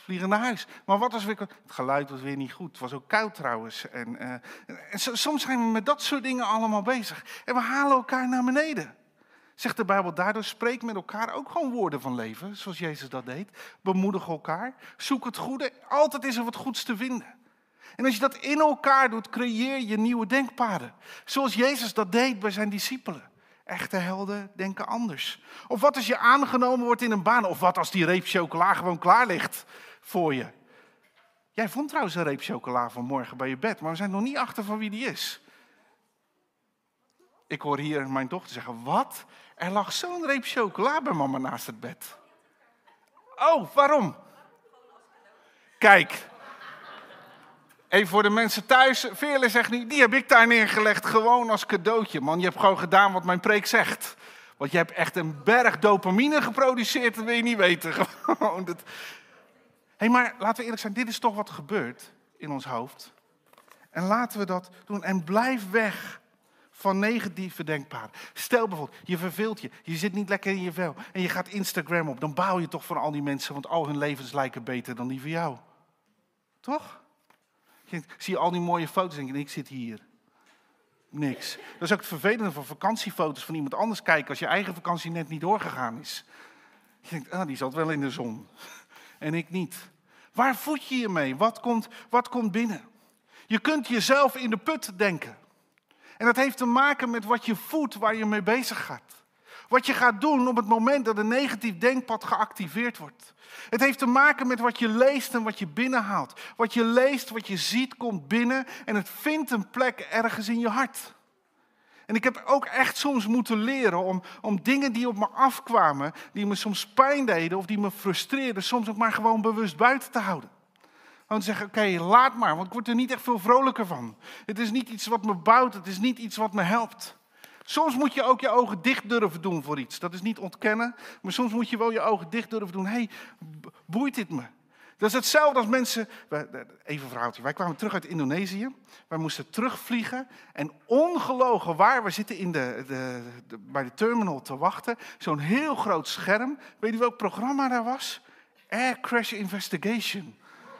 vliegen naar huis. Maar wat als weer... Het geluid was weer niet goed. Het was ook koud trouwens. En soms zijn we met dat soort dingen allemaal bezig. En we halen elkaar naar beneden. Zegt de Bijbel, daardoor spreek met elkaar ook gewoon woorden van leven. Zoals Jezus dat deed. Bemoedig elkaar. Zoek het goede. Altijd is er wat goeds te vinden. En als je dat in elkaar doet, creëer je nieuwe denkpaden. Zoals Jezus dat deed bij zijn discipelen. Echte helden denken anders. Of wat als je aangenomen wordt in een baan? Of wat als die reep chocola gewoon klaar ligt voor je? Jij vond trouwens een reep chocola vanmorgen bij je bed, maar we zijn nog niet achter van wie die is. Ik hoor hier mijn dochter zeggen, wat? Er lag zo'n reep chocola bij mama naast het bed. Oh, waarom? Kijk. Even voor de mensen thuis, Veerle zegt nu, die heb ik daar neergelegd gewoon als cadeautje. Man, je hebt gewoon gedaan wat mijn preek zegt. Want je hebt echt een berg dopamine geproduceerd, dat wil je niet weten. Gewoon dat. Hé, maar laten we eerlijk zijn, dit is toch wat gebeurt in ons hoofd. En laten we dat doen en blijf weg van negatieve denkpaden. Stel bijvoorbeeld, je verveelt je zit niet lekker in je vel en je gaat Instagram op. Dan baal je toch van al die mensen, want al hun levens lijken beter dan die van jou. Toch? Zie je al die mooie foto's en denk je, ik zit hier. Niks. Dat is ook het vervelende van vakantiefoto's van iemand anders kijken als je eigen vakantie net niet doorgegaan is. Je denkt, die zat wel in de zon. En ik niet. Waar voed je je mee? Wat komt binnen? Je kunt jezelf in de put denken. En dat heeft te maken met wat je voedt, waar je mee bezig gaat. Wat je gaat doen op het moment dat een negatief denkpad geactiveerd wordt. Het heeft te maken met wat je leest en wat je binnenhaalt. Wat je leest, wat je ziet, komt binnen en het vindt een plek ergens in je hart. En ik heb ook echt soms moeten leren om dingen die op me afkwamen, die me soms pijn deden of die me frustreerden, soms ook maar gewoon bewust buiten te houden. Gewoon te zeggen, oké, laat maar, want ik word er niet echt veel vrolijker van. Het is niet iets wat me bouwt, het is niet iets wat me helpt. Soms moet je ook je ogen dicht durven doen voor iets. Dat is niet ontkennen, maar soms moet je wel je ogen dicht durven doen. Hé, boeit dit me? Dat is hetzelfde als mensen... Even een verhaaltje. Wij kwamen terug uit Indonesië. Wij moesten terugvliegen. En ongelogen waar, we zitten bij de terminal te wachten. Zo'n heel groot scherm. Weet u welk programma daar was? Air Crash Investigation.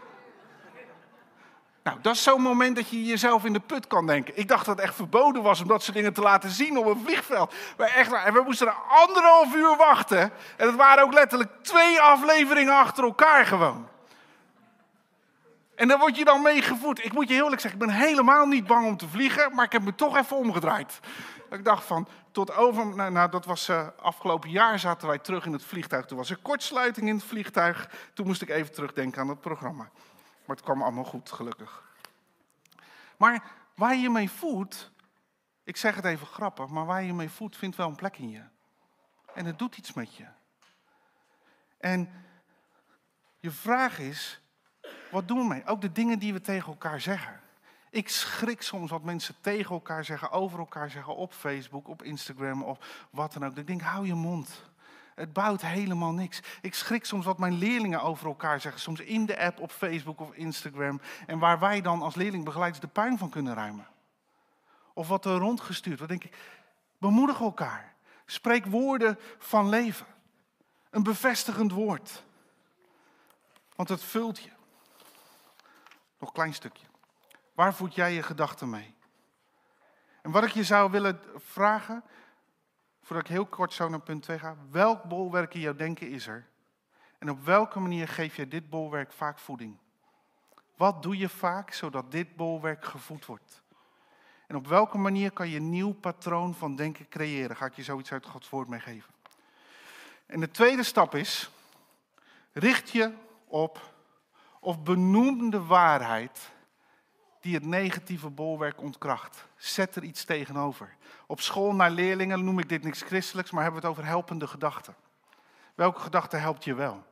Nou, dat is zo'n moment dat je jezelf in de put kan denken. Ik dacht dat het echt verboden was om dat soort dingen te laten zien op een vliegveld. En we moesten er 1,5 uur wachten. En het waren ook letterlijk 2 afleveringen achter elkaar gewoon. En daar word je dan mee gevoed. Ik moet je heel eerlijk zeggen, ik ben helemaal niet bang om te vliegen, maar ik heb me toch even omgedraaid. Ik dacht van, dat was afgelopen jaar zaten wij terug in het vliegtuig. Toen was er kortsluiting in het vliegtuig. Toen moest ik even terugdenken aan dat programma. Maar het kwam allemaal goed, gelukkig. Maar waar je mee voedt, ik zeg het even grappig, maar waar je mee voedt vindt wel een plek in je. En het doet iets met je. En je vraag is, wat doen we mee? Ook de dingen die we tegen elkaar zeggen. Ik schrik soms wat mensen tegen elkaar zeggen, over elkaar zeggen, op Facebook, op Instagram of wat dan ook. Ik denk, hou je mond. Het bouwt helemaal niks. Ik schrik soms wat mijn leerlingen over elkaar zeggen. Soms in de app op Facebook of Instagram. En waar wij dan als leerlingbegeleiders de puin van kunnen ruimen. Of wat er rondgestuurd wordt. Denk ik, bemoedig elkaar. Spreek woorden van leven. Een bevestigend woord. Want het vult je. Nog een klein stukje. Waar voed jij je gedachten mee? En wat ik je zou willen vragen, voordat ik heel kort zo naar punt 2 ga. Welk bolwerk in jouw denken is er? En op welke manier geef je dit bolwerk vaak voeding? Wat doe je vaak zodat dit bolwerk gevoed wordt? En op welke manier kan je een nieuw patroon van denken creëren? Ga ik je zoiets uit Gods woord meegeven. En de tweede stap is, richt je op of benoem de waarheid die het negatieve bolwerk ontkracht. Zet er iets tegenover. Op school naar leerlingen noem ik dit niks christelijks, maar hebben we het over helpende gedachten. Welke gedachte helpt je wel?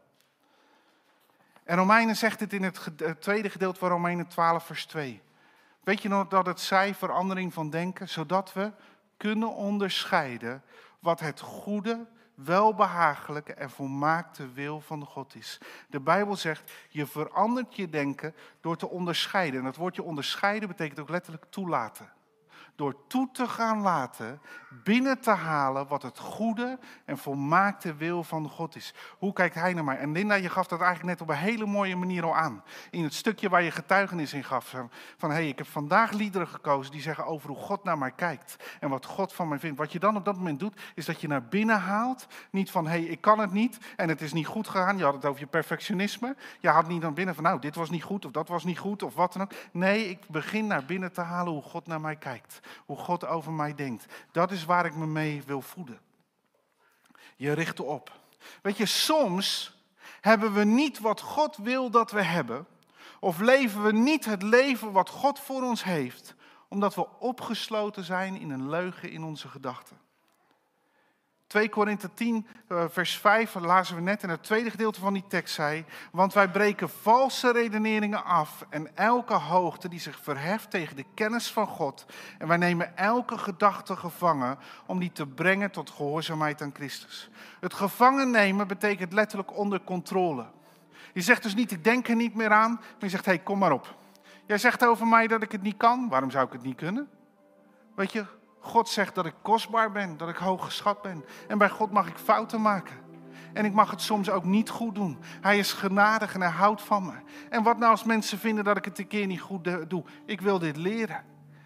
En Romeinen zegt dit in het tweede gedeelte van Romeinen 12 vers 2. Weet je nog dat het zei, verandering van denken, zodat we kunnen onderscheiden wat het goede, welbehagelijke en volmaakte wil van God is. De Bijbel zegt, je verandert je denken door te onderscheiden. En dat woordje onderscheiden betekent ook letterlijk toelaten. door toe te gaan laten binnen te halen wat het goede en volmaakte wil van God is. Hoe kijkt hij naar mij? En Linda, je gaf dat eigenlijk net op een hele mooie manier al aan. In het stukje waar je getuigenis in gaf. Van ik heb vandaag liederen gekozen die zeggen over hoe God naar mij kijkt. En wat God van mij vindt. Wat je dan op dat moment doet, is dat je naar binnen haalt. Niet van, ik kan het niet en het is niet goed gegaan. Je had het over je perfectionisme. Je haalt niet naar binnen van, dit was niet goed of dat was niet goed of wat dan ook. Nee, ik begin naar binnen te halen hoe God naar mij kijkt. Hoe God over mij denkt. Dat is waar ik me mee wil voeden. Je richt op. Weet je, soms hebben we niet wat God wil dat we hebben. Of leven we niet het leven wat God voor ons heeft. Omdat we opgesloten zijn in een leugen in onze gedachten. 2 Korinthe 10 vers 5 lazen we net in het tweede gedeelte van die tekst zei. Want wij breken valse redeneringen af en elke hoogte die zich verheft tegen de kennis van God. En wij nemen elke gedachte gevangen om die te brengen tot gehoorzaamheid aan Christus. Het gevangen nemen betekent letterlijk onder controle. Je zegt dus niet, ik denk er niet meer aan, maar je zegt, kom maar op. Jij zegt over mij dat ik het niet kan, waarom zou ik het niet kunnen? Weet je, God zegt dat ik kostbaar ben, dat ik hoog geschat ben. En bij God mag ik fouten maken. En ik mag het soms ook niet goed doen. Hij is genadig en hij houdt van me. En wat nou als mensen vinden dat ik het een keer niet goed doe? Ik wil dit leren.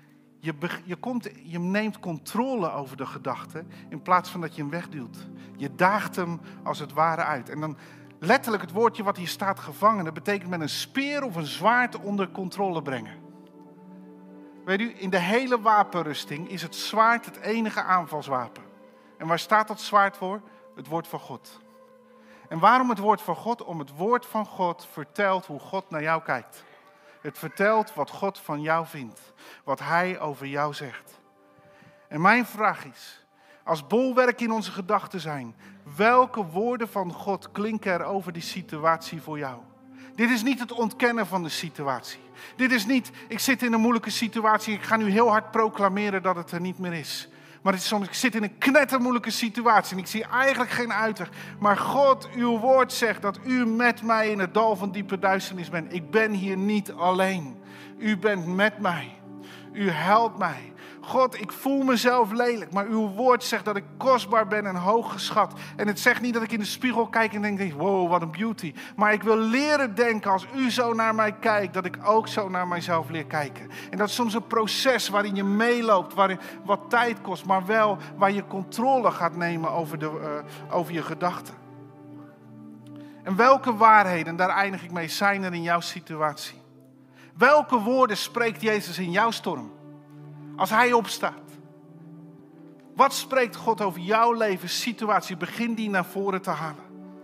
Je neemt controle over de gedachten in plaats van dat je hem wegduwt. Je daagt hem als het ware uit. En dan letterlijk het woordje wat hier staat gevangen, dat betekent met een speer of een zwaard onder controle brengen. Weet u, in de hele wapenrusting is het zwaard het enige aanvalswapen. En waar staat dat zwaard voor? Het woord van God. En waarom het woord van God? Om het woord van God vertelt hoe God naar jou kijkt. Het vertelt wat God van jou vindt. Wat hij over jou zegt. En mijn vraag is, als bolwerk in onze gedachten zijn, welke woorden van God klinken er over die situatie voor jou? Dit is niet het ontkennen van de situatie. Dit is niet, ik zit in een moeilijke situatie, ik ga nu heel hard proclameren dat het er niet meer is. Maar het is soms, ik zit in een knettermoeilijke situatie en ik zie eigenlijk geen uitweg. Maar God, uw woord zegt dat u met mij in het dal van diepe duisternis bent. Ik ben hier niet alleen. U bent met mij. U helpt mij. God, ik voel mezelf lelijk, maar uw woord zegt dat ik kostbaar ben en hoog geschat. En het zegt niet dat ik in de spiegel kijk en denk, wow, wat een beauty. Maar ik wil leren denken, als u zo naar mij kijkt, dat ik ook zo naar mijzelf leer kijken. En dat is soms een proces waarin je meeloopt, waarin wat tijd kost, maar wel waar je controle gaat nemen over je gedachten. En welke waarheden, daar eindig ik mee, zijn er in jouw situatie? Welke woorden spreekt Jezus in jouw storm? Als hij opstaat. Wat spreekt God over jouw levenssituatie? Begin die naar voren te halen.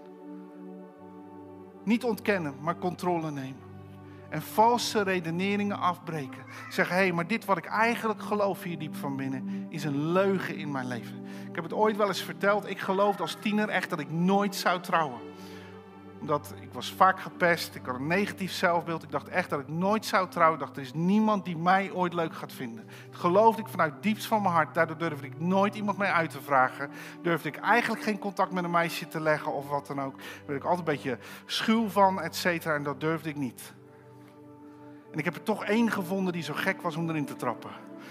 Niet ontkennen, maar controle nemen. En valse redeneringen afbreken. Zeggen, maar dit wat ik eigenlijk geloof hier diep van binnen, is een leugen in mijn leven. Ik heb het ooit wel eens verteld. Ik geloofde als tiener echt dat ik nooit zou trouwen. Omdat ik was vaak gepest, ik had een negatief zelfbeeld. Ik dacht echt dat ik nooit zou trouwen. Ik dacht, er is niemand die mij ooit leuk gaat vinden. Dat geloofde ik vanuit het diepst van mijn hart. Daardoor durfde ik nooit iemand mee uit te vragen. Durfde ik eigenlijk geen contact met een meisje te leggen of wat dan ook. Daar werd ik altijd een beetje schuw van, et cetera. En dat durfde ik niet. En ik heb er toch één gevonden die zo gek was om erin te trappen.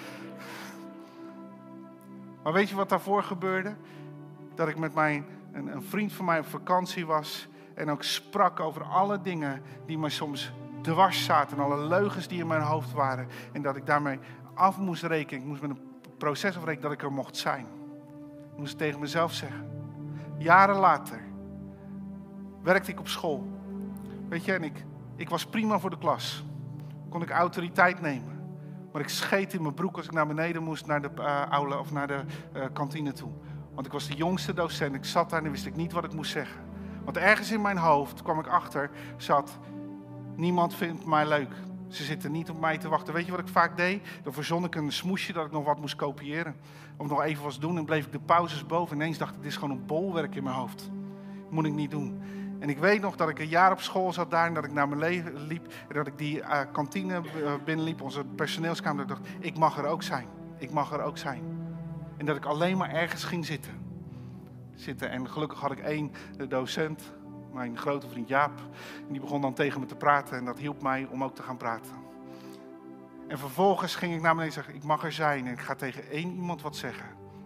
Maar weet je wat daarvoor gebeurde? Dat ik met een vriend van mij op vakantie was. En ook sprak over alle dingen die mij soms dwars zaten. En alle leugens die in mijn hoofd waren. En dat ik daarmee af moest rekenen. Ik moest met een proces afrekenen dat ik er mocht zijn. Ik moest het tegen mezelf zeggen. Jaren later werkte ik op school. Weet je, en ik was prima voor de klas. Kon ik autoriteit nemen. Maar ik scheet in mijn broek als ik naar beneden moest naar de aula of naar de kantine toe. Want ik was de jongste docent. Ik zat daar en wist ik niet wat ik moest zeggen. Want ergens in mijn hoofd kwam ik achter, niemand vindt mij leuk. Ze zitten niet op mij te wachten. Weet je wat ik vaak deed? Dan verzon ik een smoesje dat ik nog wat moest kopiëren. Of nog even was doen en bleef ik de pauzes boven. Ineens dacht ik, dit is gewoon een bolwerk in mijn hoofd. Dat moet ik niet doen. En ik weet nog dat ik een jaar op school zat daar en dat ik naar mijn leven liep. En dat ik die kantine binnenliep, onze personeelskamer. Dat ik dacht, ik mag er ook zijn. Ik mag er ook zijn. En dat ik alleen maar ergens ging zitten. En gelukkig had ik één docent, mijn grote vriend Jaap. En die begon dan tegen me te praten en dat hielp mij om ook te gaan praten. En vervolgens ging ik naar beneden en zeggen, ik mag er zijn. En ik ga tegen één iemand wat zeggen.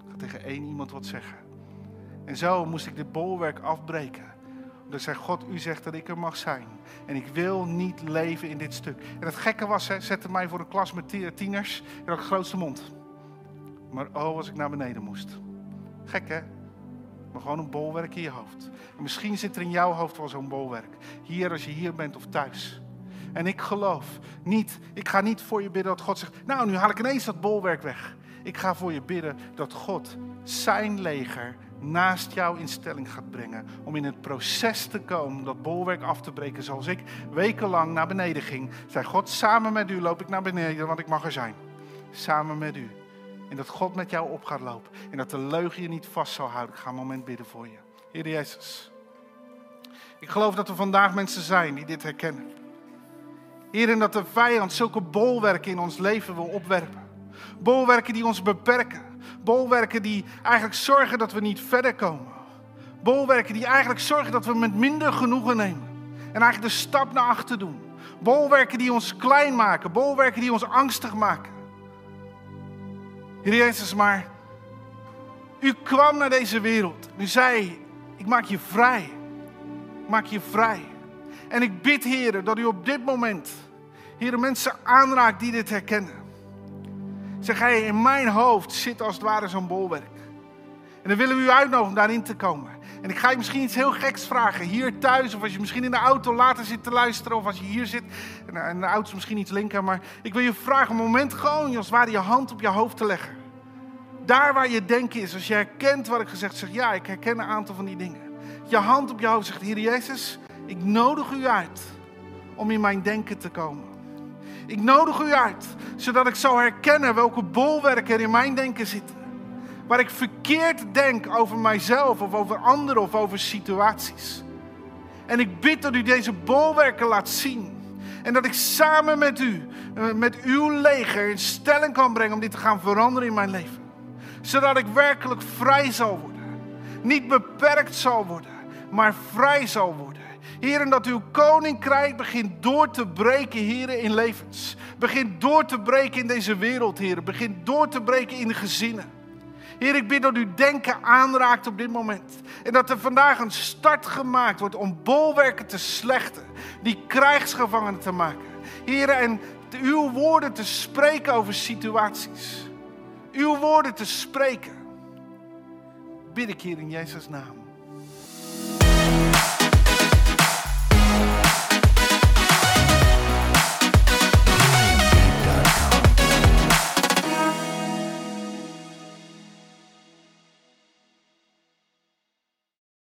En zo moest ik dit bolwerk afbreken. Omdat ik zei, God, u zegt dat ik er mag zijn. En ik wil niet leven in dit stuk. En het gekke was, zette mij voor een klas met tieners. En had de grootste mond. Maar als ik naar beneden moest. Gek hè? Maar gewoon een bolwerk in je hoofd. En misschien zit er in jouw hoofd wel zo'n bolwerk. Hier, als je hier bent of thuis. En ik geloof niet, ik ga niet voor je bidden dat God zegt, nou nu haal ik ineens dat bolwerk weg. Ik ga voor je bidden dat God zijn leger naast jou in stelling gaat brengen. Om in het proces te komen om dat bolwerk af te breken. Zoals ik wekenlang naar beneden ging. Zei God, samen met u loop ik naar beneden, want ik mag er zijn. Samen met u. En dat God met jou op gaat lopen. En dat de leugen je niet vast zal houden. Ik ga een moment bidden voor je. Heer Jezus. Ik geloof dat er vandaag mensen zijn die dit herkennen. Heer, en dat de vijand zulke bolwerken in ons leven wil opwerpen. Bolwerken die ons beperken. Bolwerken die eigenlijk zorgen dat we niet verder komen. Bolwerken die eigenlijk zorgen dat we met minder genoegen nemen. En eigenlijk de stap naar achter doen. Bolwerken die ons klein maken. Bolwerken die ons angstig maken. Heer Jezus, maar u kwam naar deze wereld. U zei, ik maak je vrij. Ik maak je vrij. En ik bid, Heer, dat u op dit moment, Heer, mensen aanraakt die dit herkennen. Zeg, hey, in mijn hoofd zit als het ware zo'n bolwerk. En dan willen we u uitnodigen om daarin te komen. En ik ga je misschien iets heel geks vragen. Hier thuis, of als je misschien in de auto later zit te luisteren. Of als je hier zit. En de auto is misschien iets linker. Maar ik wil je vragen om een moment gewoon als het ware je hand op je hoofd te leggen. Daar waar je denken is. Als je herkent wat ik gezegd heb. Zeg, ja, ik herken een aantal van die dingen. Je hand op je hoofd zegt, Heer Jezus, ik nodig u uit om in mijn denken te komen. Ik nodig u uit, zodat ik zou herkennen welke bolwerken er in mijn denken zitten. Waar ik verkeerd denk over mijzelf of over anderen of over situaties. En ik bid dat u deze bolwerken laat zien. En dat ik samen met u, met uw leger in stelling kan brengen om dit te gaan veranderen in mijn leven. Zodat ik werkelijk vrij zal worden. Niet beperkt zal worden, maar vrij zal worden. Heer, en dat uw koninkrijk begint door te breken, Heer, in levens. Begint door te breken in deze wereld, Heer. Begint door te breken in de gezinnen. Heer, ik bid dat u denken aanraakt op dit moment. En dat er vandaag een start gemaakt wordt om bolwerken te slechten. Die krijgsgevangenen te maken. Heer, en uw woorden te spreken over situaties. Uw woorden te spreken. Bid ik, Heer, in Jezus' naam.